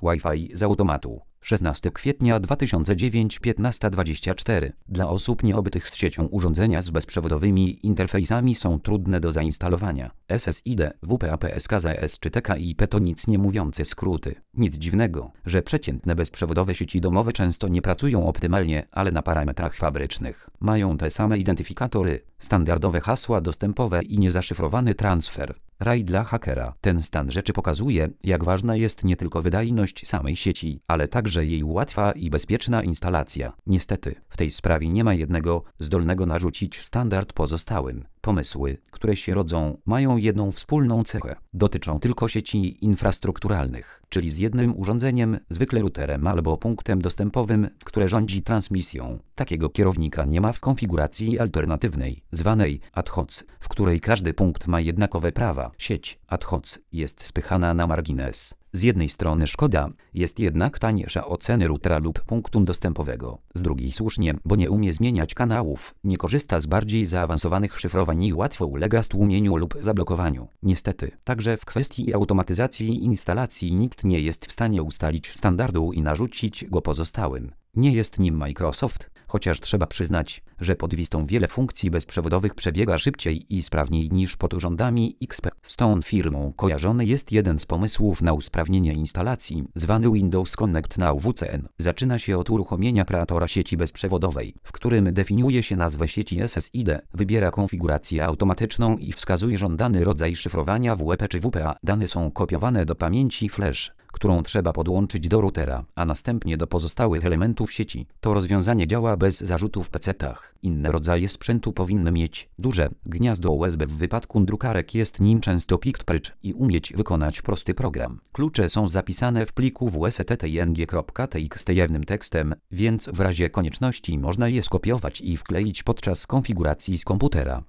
Wi-Fi z automatu. 16 kwietnia 2009 15:24. Dla osób nieobytych z siecią urządzenia z bezprzewodowymi interfejsami są trudne do zainstalowania. SSID, WPA, PSKZS czy TKIP to nic nie mówiące skróty. Nic dziwnego, że przeciętne bezprzewodowe sieci domowe często nie pracują optymalnie, ale na parametrach fabrycznych. Mają te same identyfikatory, standardowe hasła dostępowe i niezaszyfrowany transfer. Raj dla hakera. Ten stan rzeczy pokazuje, jak ważna jest nie tylko wydajność samej sieci, ale także jej łatwa i bezpieczna instalacja. Niestety, w tej sprawie nie ma jednego, zdolnego narzucić standard pozostałym. Pomysły, które się rodzą, mają jedną wspólną cechę. Dotyczą tylko sieci infrastrukturalnych, czyli z jednym urządzeniem, zwykle routerem albo punktem dostępowym, które rządzi transmisją. Takiego kierownika nie ma w konfiguracji alternatywnej, zwanej ad hoc, w której każdy punkt ma jednakowe prawa. Sieć ad hoc jest spychana na margines. Z jednej strony szkoda, jest jednak taniejsza od ceny routera lub punktu dostępowego. Z drugiej słusznie, bo nie umie zmieniać kanałów, nie korzysta z bardziej zaawansowanych szyfrowań i łatwo ulega stłumieniu lub zablokowaniu. Niestety, także w kwestii automatyzacji instalacji nikt nie jest w stanie ustalić standardu i narzucić go pozostałym. Nie jest nim Microsoft, chociaż trzeba przyznać, że pod Vistą wiele funkcji bezprzewodowych przebiega szybciej i sprawniej niż pod urządami XP. Z tą firmą kojarzony jest jeden z pomysłów na usprawnienie instalacji, zwany Windows Connect Now WCN. Zaczyna się od uruchomienia kreatora sieci bezprzewodowej, w którym definiuje się nazwę sieci SSID, wybiera konfigurację automatyczną i wskazuje żądany rodzaj szyfrowania WP czy WPA. Dane są kopiowane do pamięci flash, którą trzeba podłączyć do routera, a następnie do pozostałych elementów sieci. To rozwiązanie działa bez zarzutów w PC-tach. Inne rodzaje sprzętu powinny mieć duże gniazdo USB. W wypadku drukarek jest nim często PictBridge i umieć wykonać prosty program. Klucze są zapisane w pliku wsttng.txt jawnym tekstem, więc w razie konieczności można je skopiować i wkleić podczas konfiguracji z komputera.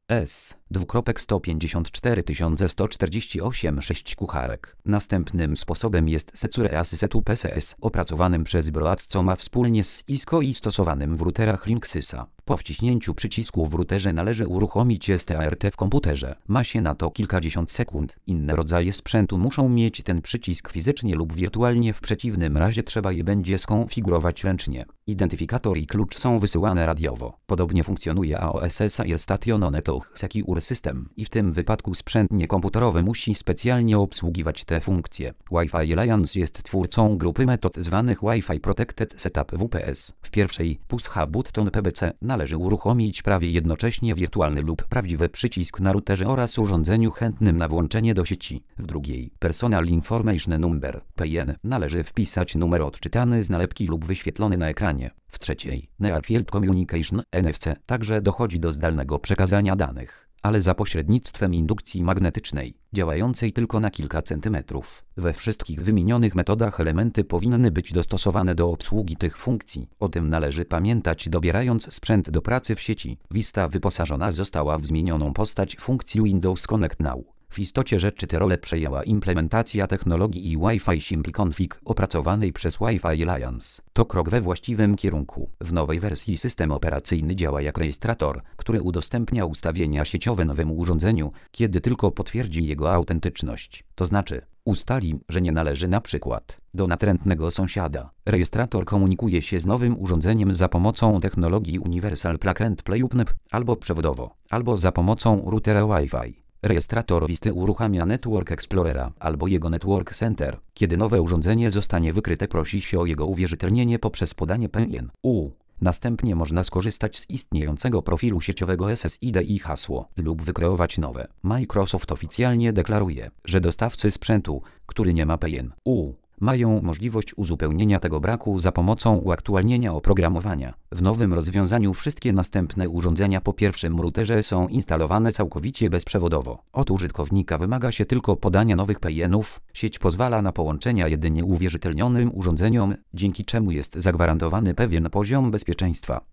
154 6 kucharek. Następnym sposobem jest Secure Setup PCS, opracowanym przez Broad, co ma wspólnie z ISCO i stosowanym w routerach Linksysa. Po wciśnięciu przycisku w routerze należy uruchomić START w komputerze. Ma się na to kilkadziesiąt sekund. Inne rodzaje sprzętu muszą mieć ten przycisk fizycznie lub wirtualnie, w przeciwnym razie trzeba je będzie skonfigurować ręcznie. Identyfikator i klucz są wysyłane radiowo. Podobnie funkcjonuje AOS Air Station Network Secure System i w tym wypadku sprzęt niekomputerowy musi specjalnie obsługiwać te funkcje. Wi-Fi Alliance jest twórcą grupy metod zwanych Wi-Fi Protected Setup WPS. W pierwszej Push Button PBC należy uruchomić prawie jednocześnie wirtualny lub prawdziwy przycisk na routerze oraz urządzeniu chętnym na włączenie do sieci. W drugiej Personal Information Number PIN należy wpisać numer odczytany z nalepki lub wyświetlony na ekranie. W trzeciej Near Field Communication NFC także dochodzi do zdalnego przekazania danych, ale za pośrednictwem indukcji magnetycznej, działającej tylko na kilka centymetrów. We wszystkich wymienionych metodach elementy powinny być dostosowane do obsługi tych funkcji. O tym należy pamiętać, dobierając sprzęt do pracy w sieci. Vista wyposażona została w zmienioną postać funkcji Windows Connect Now. W istocie rzeczy tę rolę przejęła implementacja technologii Wi-Fi Simple Config opracowanej przez Wi-Fi Alliance. To krok we właściwym kierunku. W nowej wersji system operacyjny działa jak rejestrator, który udostępnia ustawienia sieciowe nowemu urządzeniu, kiedy tylko potwierdzi jego autentyczność. To znaczy, ustali, że nie należy na przykład do natrętnego sąsiada. Rejestrator komunikuje się z nowym urządzeniem za pomocą technologii Universal Plug and Play UPnP, albo przewodowo, albo za pomocą routera Wi-Fi. Rejestrator Visty uruchamia Network Explorera albo jego Network Center. Kiedy nowe urządzenie zostanie wykryte, prosi się o jego uwierzytelnienie poprzez podanie PIN. Następnie można skorzystać z istniejącego profilu sieciowego SSID i hasło, lub wykreować nowe. Microsoft oficjalnie deklaruje, że dostawcy sprzętu, który nie ma PIN, mają możliwość uzupełnienia tego braku za pomocą uaktualnienia oprogramowania. W nowym rozwiązaniu wszystkie następne urządzenia po pierwszym routerze są instalowane całkowicie bezprzewodowo. Od użytkownika wymaga się tylko podania nowych PIN-ów. Sieć pozwala na połączenia jedynie uwierzytelnionym urządzeniom, dzięki czemu jest zagwarantowany pewien poziom bezpieczeństwa.